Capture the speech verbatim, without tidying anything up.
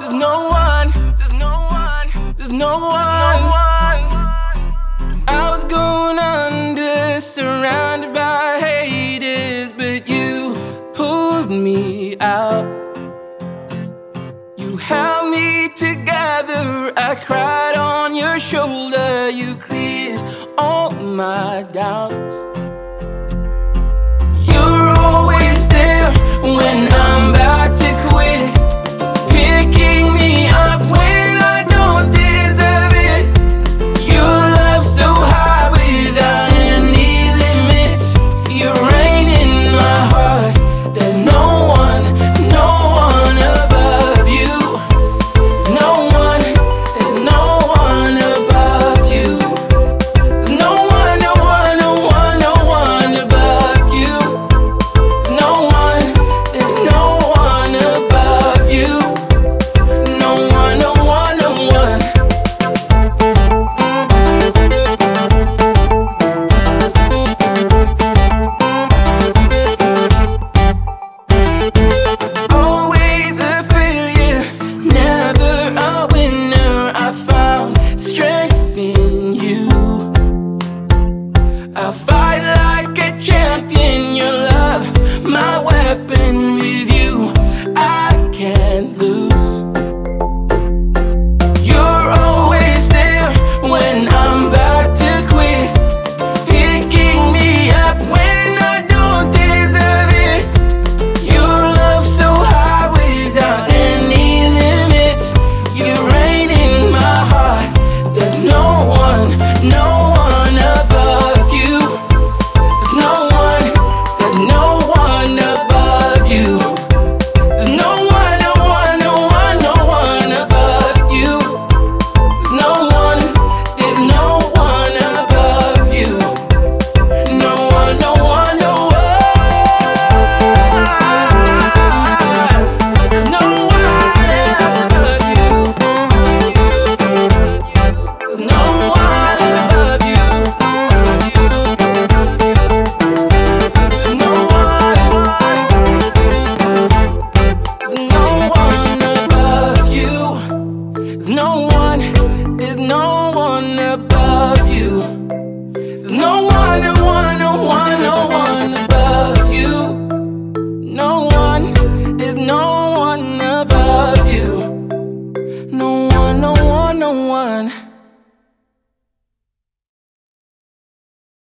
There's no one, there's no one, there's no one. I was going under, surrounded by haters, but you pulled me out. You held me together, I cried on your shoulder. You cleared all my doubts. You're always there when I'm about to quit, picking me up when I don't deserve it. Your love so high without any limits. You reign in my heart. There's no one, no one above you. There's no one, there's no one above you. There's no one, no one, no one, no one above you. There's no one, there's no one above you. No one, no one, no one. Always a failure, never a winner. I found strength in you. I fight like a champion. Your love, my weapon. With you, I can't lose. You're always there when I'm about to quit, picking me up when I don't deserve it. Your love so high without any limits. You reign in my heart. There's no one, no one above you. There's no one, there's no one above you. There's no one, no one, no one, no one above you. There's no one, there's no one above you. No one, no one, no one. There's no one else above you. There's no one above you. There's no one. There's no one above you. There's no one, there's no one above you. There's no one, no one, no one, no